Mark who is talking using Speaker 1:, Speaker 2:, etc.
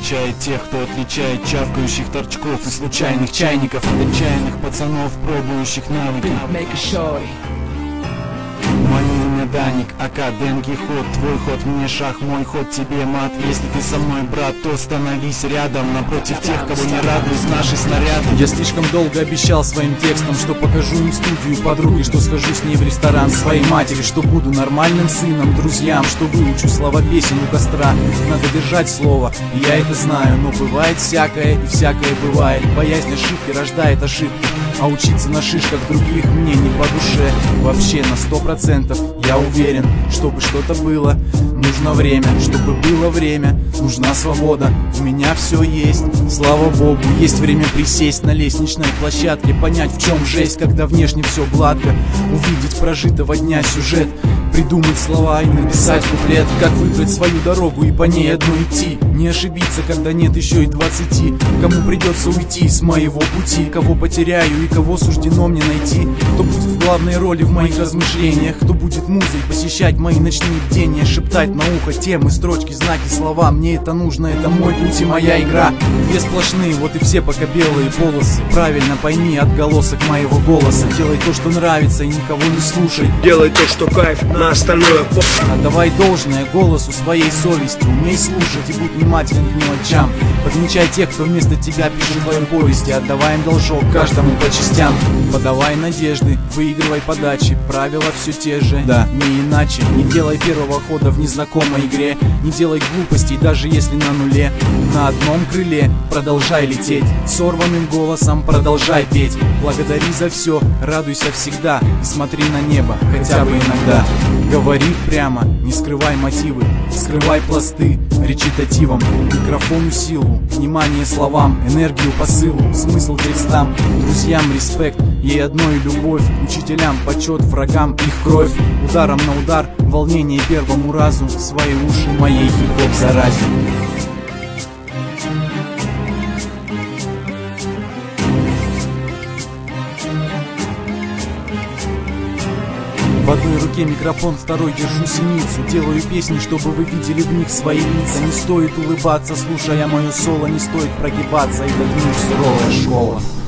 Speaker 1: отличает тех, кто отличает чавкающих торчков и случайных чайников от отчаянных пацанов, пробующих навыки. Мое имя Даник, ака Денги ход. Твой ход мне шах, мой ход тебе мат. Если ты со мной, брат, то становись рядом, напротив тех, кого не радуют наши снаряды.
Speaker 2: Я слишком долго обещал своим текстом, что покажу им студию подруги, что схожу с ней в ресторан своей матери, что буду нормальным сыном, друзьям, что выучу слова песен у костра. Надо держать слово, и я это знаю, но бывает всякое, и всякое бывает. Боязнь ошибки рождает ошибки, а учиться на шишках других мне не по душе. Вообще на 100% я уверен, чтобы что-то было, нужно время. Чтобы было время, нужна свобода. У меня все есть, слава богу. Есть время присесть на лестничной площадке, понять, в чем жесть, когда внешне все гладко. Увидеть прожитого дня сюжет, придумать слова и написать куплет. Как выбрать свою дорогу и по ней одну идти. Не ошибиться, когда нет еще и 20. Кому придется уйти с моего пути, кого потеряю и кого суждено мне найти. Кто будет в главной роли в моих размышлениях, кто будет музой посещать мои ночные бдения, шептать на ухо темы, строчки, знаки, слова. Мне это нужно, это мой путь и моя игра. Две сплошные, вот и все пока белые полосы. Правильно пойми отголосок моего голоса. Делай то, что нравится, и никого не слушай.
Speaker 3: Делай то, что кайф, на остальное
Speaker 2: отдавай должное голосу своей совести. Умей слушать и будь внимателен к мелочам. Подмечай тех, кто вместо тебя пишет твои повести. Отдавай им должок, каждому по частям. Подавай надежды, выигрывай подачи. Правила все те же, да, не иначе. Не делай первого хода в незнакомой игре. Не делай глупостей, даже если на нуле. На одном крыле продолжай лететь. Сорванным голосом продолжай петь. Благодари за все, радуйся всегда. И смотри на небо, хотя бы иногда. Говори прямо, не скрывай мотивы. Скрывай пласты речитативом. Микрофону силу, внимание словам, энергию посылу, смысл текстам. Друзьям респект, ей одной любовь. Учителям почет, врагам их кровь. Ударом на удар, волнение первому разу. Свои уши моей хип-хоп заразе. В одной руке микрофон, второй держу синицу. Делаю песни, чтобы вы видели в них свои лица. Не стоит улыбаться, слушая мое соло. Не стоит прогибаться, это для них суровая школа.